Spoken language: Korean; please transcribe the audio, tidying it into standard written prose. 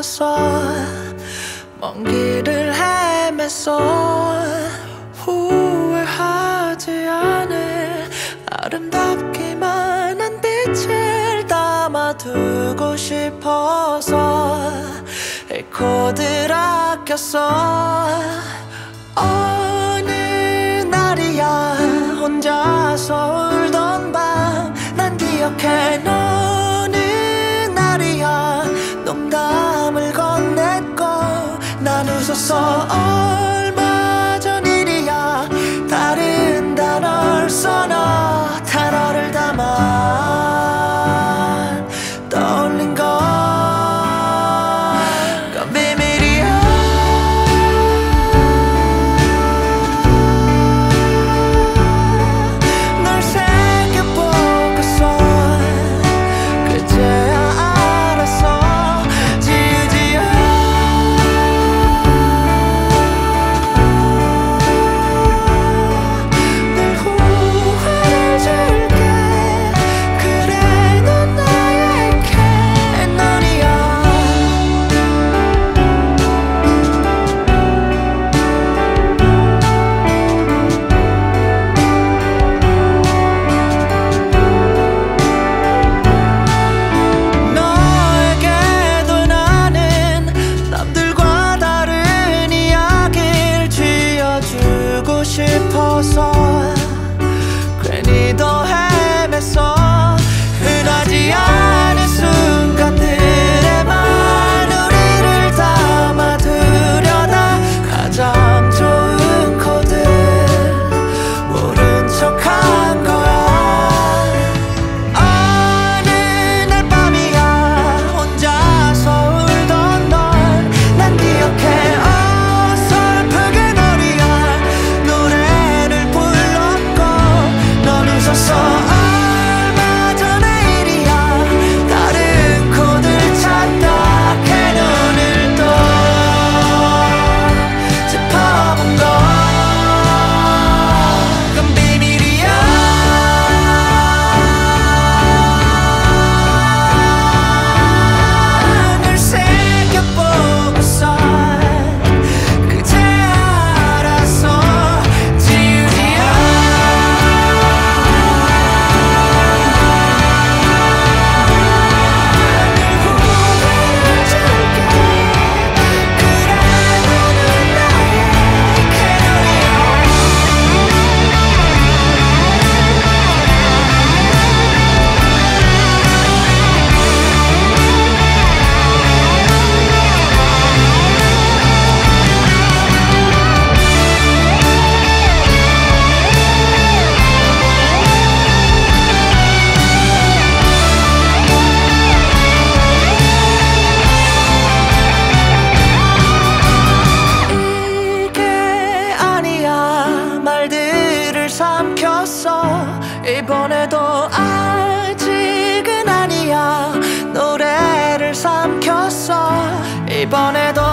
싶어서 먼 길을 헤맸어. 후회하지 않을 아름답기만 한 빛을 담아두고 싶어서 코드를 아꼈어. 어느 날이야 혼자서 울던 밤 난 기억해. 어느 날이야 농담을 건넸고 난 웃었어. 얼마 전 일이야 다른 단어를 써. 너 단어를 담아 떠올린 건 비밀이야. 널 새겨보고서 그제야 알았어. 지우지야. 늘 후회를 줄게. 그래 넌 나의 캐논이야. 너에게도 나는 남들과 다른 이야기를 쥐어주고 싶어서 괜히 더 헤맸어. 흔하지 않은 순간들에만 우리를 담아두려다 가장 좋은 코드 모른 척한 거야. 어느 날 밤이야 혼자서 울던 널 난 기억해. 어설프게 널 위한 노래를 불렀고 넌 웃었어. 얼마 전의 일이야 다른 코드를 찾다 캐논을 또 짚어본 건 그건 비밀이야. 늘 새겨보고서 그제 알았어. 지우지야. 늘 후회를 줄게. 그래 너는 나의 캐논이야. 이게 아니야 말들을 삼켰어. 이번에도 아직은 아니야 노래를 삼켰어. 이번에도